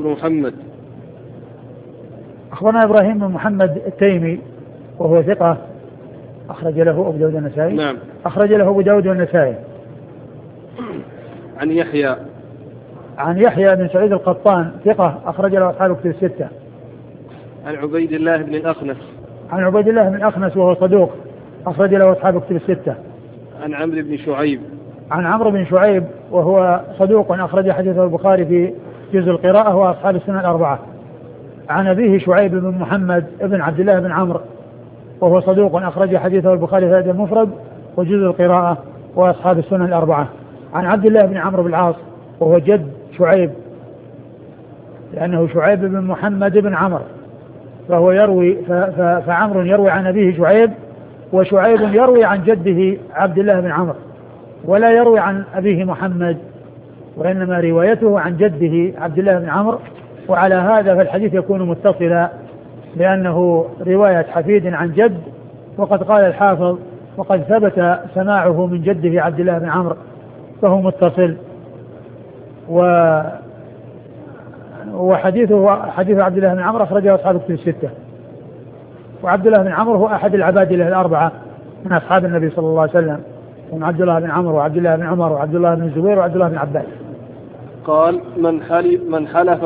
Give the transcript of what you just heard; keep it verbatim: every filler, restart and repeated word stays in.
بن محمد. أخبرنا إبراهيم بن محمد التيمي وهو ثقة أخرج له أبو داود والنسائي. نعم. أخرج له أبو داود والنسائي. عن يحيى عن يحيى بن سعيد القطان ثقة أخرج له أصحاب الكتب الستة. عن عبيد الله بن الأخنس. عن عبيد الله بن الأخنس وهو صدوق أخرج له أصحاب الكتب الستة. عن عمرو بن شعيب. عن عمرو بن شعيب وهو صدوق أخرج حديثه البخاري في جزء القراءة وأصحاب السنة الأربعة. عن أبيه شعيب بن محمد بن عبد الله بن عمرو وهو صدوق أخرج حديثه البخاري في الأدب المفرد وجزء القراءة وأصحاب السنة الأربعة. عن عبد الله بن عمرو بن العاص وهو جد شعيب لأنه شعيب بن محمد بن عمرو فهو يروي فعمرو يروي عن أبيه شعيب وشعيب يروي عن جده عبد الله بن عمرو ولا يروي عن أبيه محمد وإنما روايته عن جده عبد الله بن عمرو. وعلى هذا فالحديث يكون متصلا لأنه رواية حفيد عن جد. وقد قال الحافظ وقد ثبت سماعه من جده عبد الله بن عمرو فهو متصل. و وحديثه حديث عبد الله بن عمرو أخرجه أصحاب الكتب الستة. وعبد الله بن عمرو هو أحد العباد له الأربعة من أصحاب النبي صلى الله عليه وسلم ومن عبد الله بن عمرو وعبد الله بن عمر وعبد الله بن الزبير وعبد الله بن عباس. قال من حلف من حلف